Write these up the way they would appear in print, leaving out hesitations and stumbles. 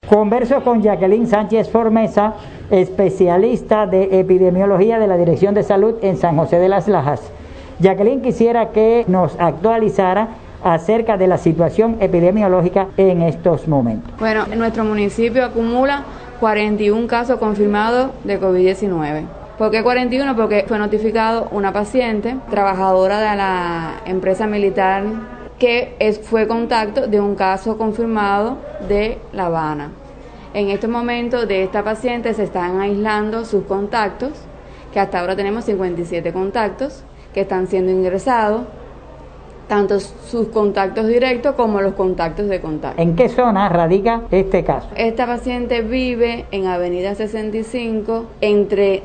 Converso con Jacqueline Sánchez Formesa, especialista de epidemiología de la Dirección de Salud en San José de las Lajas. Jacqueline, quisiera que nos actualizara acerca de la situación epidemiológica en estos momentos. Bueno, nuestro municipio acumula 41 casos confirmados de COVID-19. ¿Por qué 41? Porque fue notificado una paciente, trabajadora de la empresa militar, que fue contacto de un caso confirmado de La Habana. En estos momentos de esta paciente se están aislando sus contactos, que hasta ahora tenemos 57 contactos que están siendo ingresados, tanto sus contactos directos como los contactos de contacto. ¿En qué zona radica este caso? Esta paciente vive en Avenida 65 entre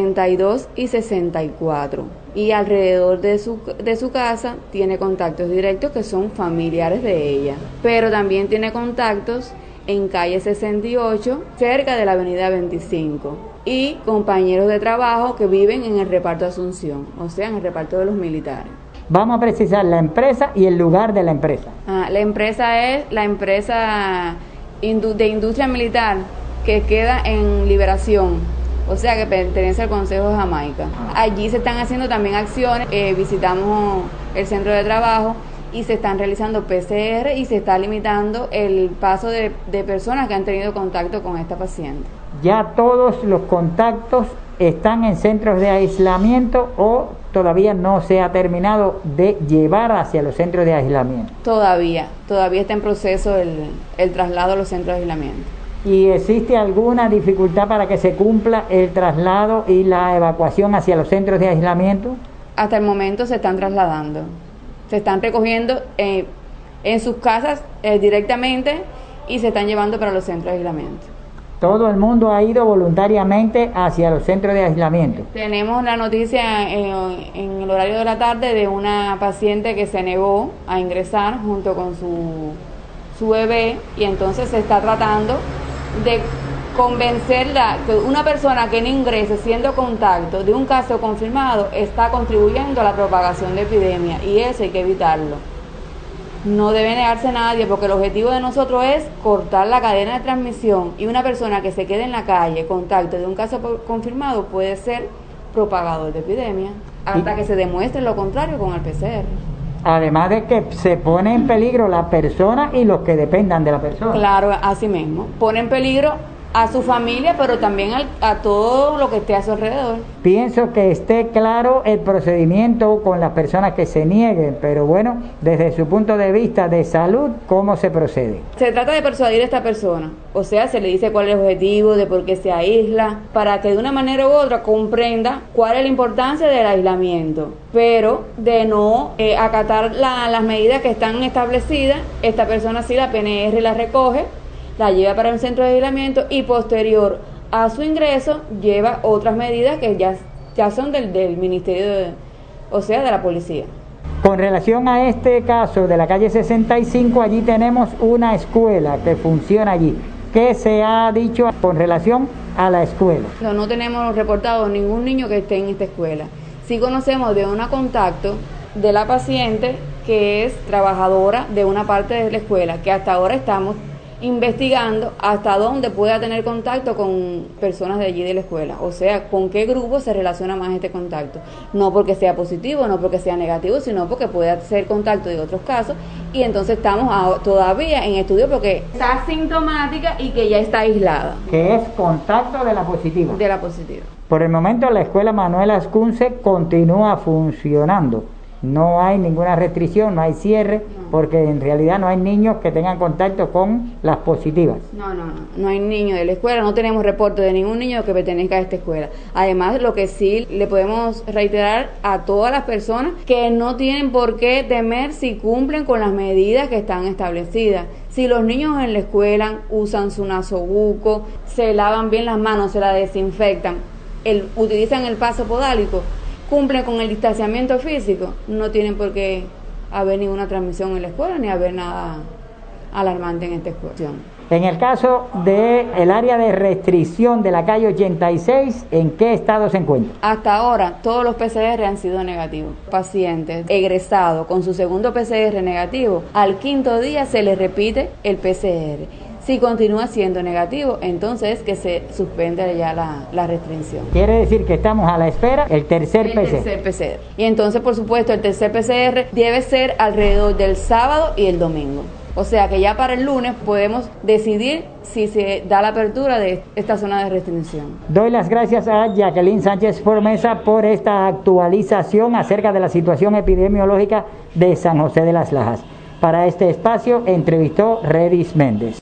72 y 64 y alrededor de su casa tiene contactos directos que son familiares de ella, pero también tiene contactos en calle 68 cerca de la Avenida 25 y compañeros de trabajo que viven en el reparto Asunción, o sea, en el reparto de los militares. Vamos a precisar la empresa y el lugar de la empresa. La empresa es la empresa de industria militar que queda en Liberación, o sea que pertenece al Consejo de Jamaica. Allí se están haciendo también acciones, visitamos el centro de trabajo y se están realizando PCR y se está limitando el paso de personas que han tenido contacto con esta paciente. ¿Ya todos los contactos están en centros de aislamiento o todavía no se ha terminado de llevar hacia los centros de aislamiento? Todavía está en proceso el traslado a los centros de aislamiento. ¿Y existe alguna dificultad para que se cumpla el traslado y la evacuación hacia los centros de aislamiento? Hasta el momento se están trasladando, se están recogiendo en sus casas directamente y se están llevando para los centros de aislamiento. Todo el mundo ha ido voluntariamente hacia los centros de aislamiento. Tenemos la noticia en el horario de la tarde de una paciente que se negó a ingresar junto con su bebé y entonces se está tratando de convencerla que una persona que no ingrese siendo contacto de un caso confirmado está contribuyendo a la propagación de epidemia y eso hay que evitarlo. No debe negarse nadie porque el objetivo de nosotros es cortar la cadena de transmisión y una persona que se quede en la calle, contacto de un caso confirmado, puede ser propagador de epidemia hasta que se demuestre lo contrario con el PCR. Además de que se pone en peligro la persona y los que dependan de la persona. Claro, así mismo. Pone en peligro a su familia, pero también a todo lo que esté a su alrededor. Pienso que esté claro el procedimiento con las personas que se nieguen, pero bueno, desde su punto de vista de salud, ¿cómo se procede? Se trata de persuadir a esta persona, o sea, se le dice cuál es el objetivo, de por qué se aísla, para que de una manera u otra comprenda cuál es la importancia del aislamiento, pero de no acatar las medidas que están establecidas. Esta persona sí la PNR la recoge, la lleva para un centro de aislamiento y posterior a su ingreso lleva otras medidas que ya son del Ministerio, o sea, de la policía. Con relación a este caso de la calle 65, allí tenemos una escuela que funciona allí. ¿Qué se ha dicho con relación a la escuela? No tenemos reportado ningún niño que esté en esta escuela. Sí conocemos de un contacto de la paciente que es trabajadora de una parte de la escuela, que hasta ahora estamos investigando hasta dónde pueda tener contacto con personas de allí de la escuela, o sea, con qué grupo se relaciona más este contacto, no porque sea positivo, no porque sea negativo, sino porque puede ser contacto de otros casos, y entonces estamos todavía en estudio porque está asintomática y que ya está aislada. Que es contacto de la positiva. De la positiva. Por el momento la escuela Manuel Ascunce continúa funcionando. No hay ninguna restricción, no hay cierre, porque en realidad no hay niños que tengan contacto con las positivas. No hay niños de la escuela, no tenemos reporte de ningún niño que pertenezca a esta escuela. Además, lo que sí le podemos reiterar a todas las personas que no tienen por qué temer si cumplen con las medidas que están establecidas. Si los niños en la escuela usan su nasobuco, se lavan bien las manos, se las desinfectan, utilizan el paso podálico, cumplen con el distanciamiento físico, no tienen por qué haber ninguna transmisión en la escuela ni haber nada alarmante en esta cuestión. En el caso del área de restricción de la calle 86, ¿en qué estado se encuentra? Hasta ahora todos los PCR han sido negativos. Pacientes egresados con su segundo PCR negativo, al quinto día se les repite el PCR. Si continúa siendo negativo, entonces que se suspende ya la restricción. Quiere decir que estamos a la espera el tercer PCR. Y entonces, por supuesto, el tercer PCR debe ser alrededor del sábado y el domingo. O sea que ya para el lunes podemos decidir si se da la apertura de esta zona de restricción. Doy las gracias a Jacqueline Sánchez Formesa por esta actualización acerca de la situación epidemiológica de San José de las Lajas. Para este espacio entrevistó Redis Méndez.